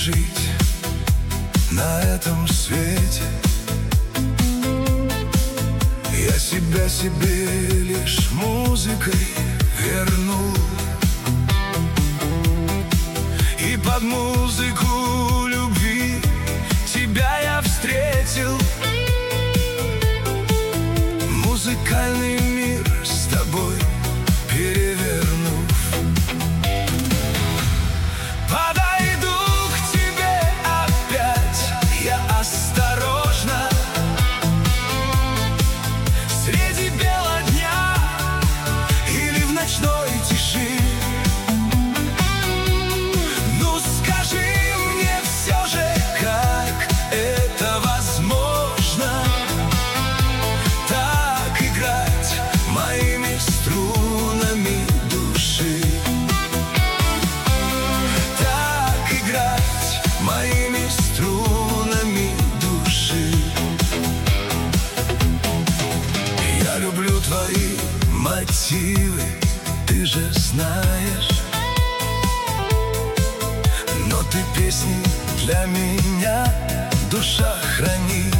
жить на этом свете. Я себя себе лишь музыкой верну, и под музыку любви тебя я встретил. Музыкальный мир с тобой перевернув, подойду к тебе опять я осторожно. Среди бела дня или в ночной тиши, ну скажи мне все же, как это возможно, так играть моими струнами души, так играть моими струнами души. Я люблю твои мотивы, ты же знаешь, но ты песни для меня, душа, храни.